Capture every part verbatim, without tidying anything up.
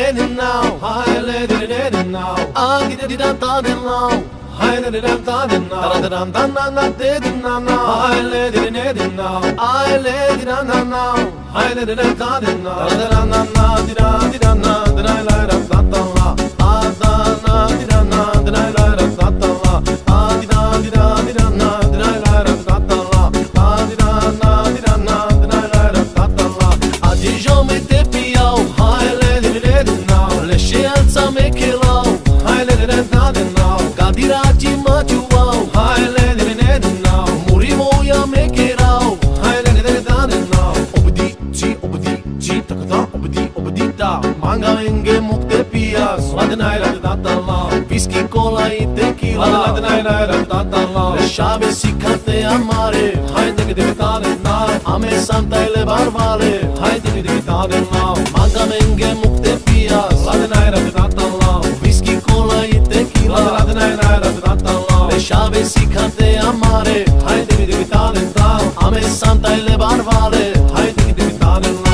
lady now, hi lady lady now, ah di di da da da now, hi lady da da da now, da da da da da da da now, hi lady lady now, hi lady da da now, hi lady da da da now, da da da da di da di da na da la la da da da la, ah da na di da na da la la da da da la, ah di da di da di da na da la la da da da la, ah di da na di da na da la la da da da la, ah di jamais te piau, hi lady lady now, le scienza me che lau, hi lady da da da now, cadirati ma tu wow, hi lady lady now, murimo ya me che rau, hi lady da da da now, obdi ci obdi ci takata obdi obdi da, manga enge mukte pias, la da na da da da la, whisky cola e tequila, la da na da da da la, le chave si cante amare, hi lady da da da now, ame santa e le barbale, hi lady da da da now, manga enge mukte pias, la da na da da da la, whisky cola e tequila, la da na da da da la, le chave si cante amare, hi lady da da da now, ame santa e le barbale, hi lady da da da now.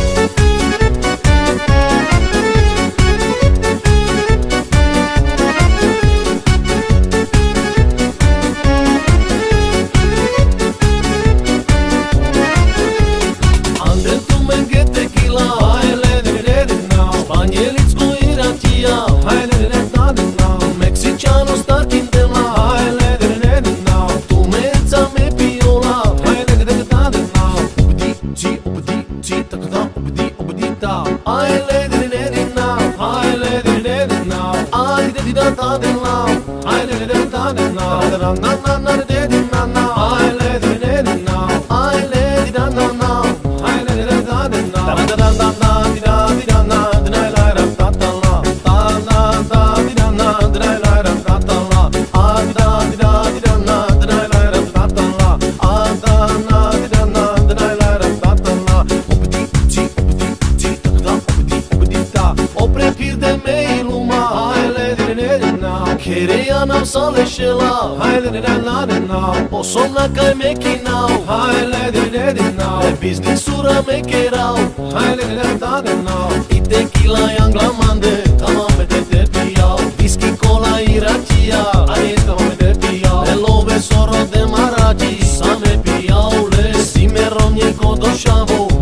Poslovna kaj meki now, hi lady lady now, e biznisura meke rau, hi lady lady now, i tequila i anglamande, tamo me te te piau, whisky cola i racia, ai tamo me te piau, le love soro de maraci, sa me piau, le si me romnie kodo šavo,